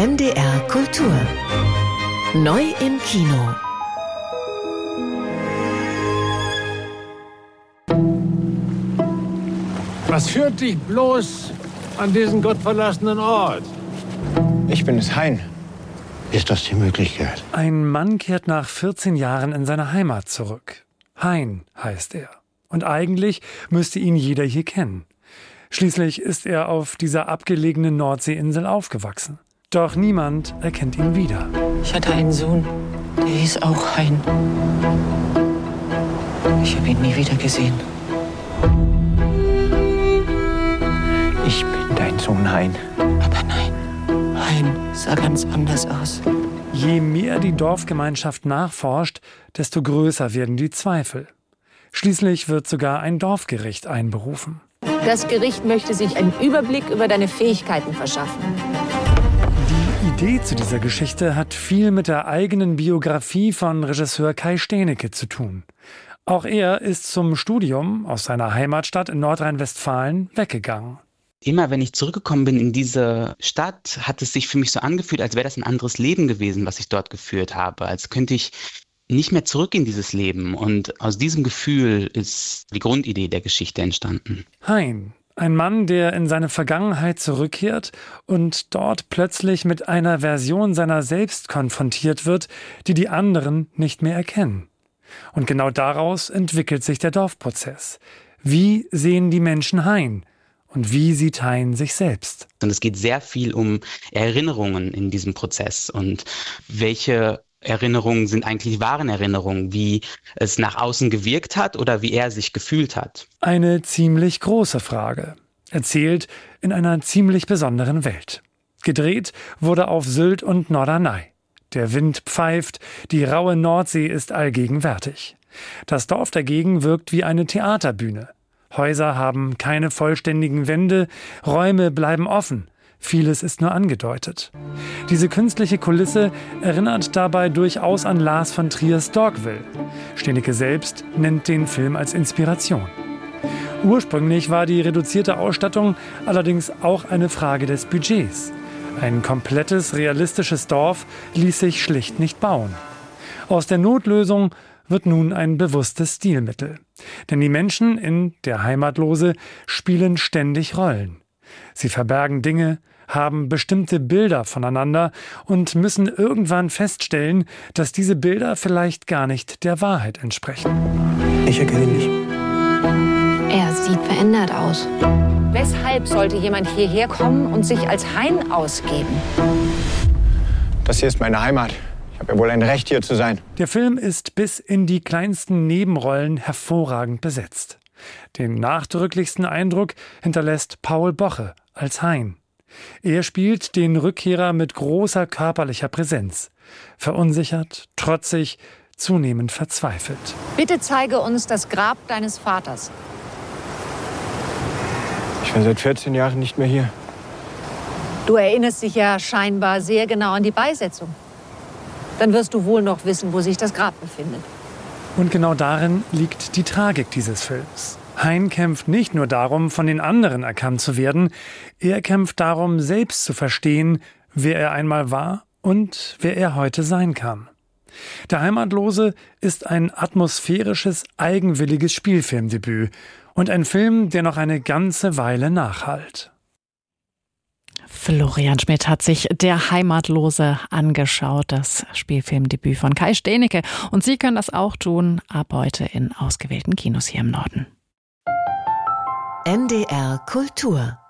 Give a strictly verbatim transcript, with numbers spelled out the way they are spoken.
N D R Kultur. Neu im Kino. Was führt dich bloß an diesen gottverlassenen Ort? Ich bin es, Hein. Ist das die Möglichkeit? Ein Mann kehrt nach vierzehn Jahren in seine Heimat zurück. Hein heißt er. Und eigentlich müsste ihn jeder hier kennen. Schließlich ist er auf dieser abgelegenen Nordseeinsel aufgewachsen. Doch niemand erkennt ihn wieder. Ich hatte einen Sohn, der hieß auch Hein. Ich habe ihn nie wieder gesehen. Ich bin dein Sohn, Hein. Aber nein, Hein sah ganz anders aus. Je mehr die Dorfgemeinschaft nachforscht, desto größer werden die Zweifel. Schließlich wird sogar ein Dorfgericht einberufen. Das Gericht möchte sich einen Überblick über deine Fähigkeiten verschaffen. Die Idee zu dieser Geschichte hat viel mit der eigenen Biografie von Regisseur Kai Steenecke zu tun. Auch er ist zum Studium aus seiner Heimatstadt in Nordrhein-Westfalen weggegangen. Immer wenn ich zurückgekommen bin in diese Stadt, hat es sich für mich so angefühlt, als wäre das ein anderes Leben gewesen, was ich dort geführt habe. Als könnte ich nicht mehr zurück in dieses Leben. Und aus diesem Gefühl ist die Grundidee der Geschichte entstanden. Hein, ein Mann, der in seine Vergangenheit zurückkehrt und dort plötzlich mit einer Version seiner selbst konfrontiert wird, die die anderen nicht mehr erkennen. Und genau daraus entwickelt sich der Dorfprozess. Wie sehen die Menschen Hein? Und wie sieht Hein sich selbst? Und es geht sehr viel um Erinnerungen in diesem Prozess und welche Erinnerungen sind eigentlich wahren Erinnerungen, wie es nach außen gewirkt hat oder wie er sich gefühlt hat. Eine ziemlich große Frage, erzählt in einer ziemlich besonderen Welt. Gedreht wurde auf Sylt und Norderney. Der Wind pfeift, die raue Nordsee ist allgegenwärtig. Das Dorf dagegen wirkt wie eine Theaterbühne. Häuser haben keine vollständigen Wände, Räume bleiben offen. Vieles ist nur angedeutet. Diese künstliche Kulisse erinnert dabei durchaus an Lars von Triers Dogville. Steenecke selbst nennt den Film als Inspiration. Ursprünglich war die reduzierte Ausstattung allerdings auch eine Frage des Budgets. Ein komplettes, realistisches Dorf ließ sich schlicht nicht bauen. Aus der Notlösung wird nun ein bewusstes Stilmittel. Denn die Menschen in Der Heimatlose spielen ständig Rollen. Sie verbergen Dinge, haben bestimmte Bilder voneinander und müssen irgendwann feststellen, dass diese Bilder vielleicht gar nicht der Wahrheit entsprechen. Ich erkenne ihn nicht. Er sieht verändert aus. Weshalb sollte jemand hierher kommen und sich als Hein ausgeben? Das hier ist meine Heimat. Ich habe ja wohl ein Recht, hier zu sein. Der Film ist bis in die kleinsten Nebenrollen hervorragend besetzt. Den nachdrücklichsten Eindruck hinterlässt Paul Boche als Hein. Er spielt den Rückkehrer mit großer körperlicher Präsenz. Verunsichert, trotzig, zunehmend verzweifelt. Bitte zeige uns das Grab deines Vaters. Ich bin seit vierzehn Jahren nicht mehr hier. Du erinnerst dich ja scheinbar sehr genau an die Beisetzung. Dann wirst du wohl noch wissen, wo sich das Grab befindet. Und genau darin liegt die Tragik dieses Films. Hein kämpft nicht nur darum, von den anderen erkannt zu werden, er kämpft darum, selbst zu verstehen, wer er einmal war und wer er heute sein kann. Der Heimatlose ist ein atmosphärisches, eigenwilliges Spielfilmdebüt und ein Film, der noch eine ganze Weile nachhallt. Florian Schmidt hat sich Der Heimatlose angeschaut, das Spielfilmdebüt von Kai Steenecke. Und Sie können das auch tun, ab heute in ausgewählten Kinos hier im Norden. N D R Kultur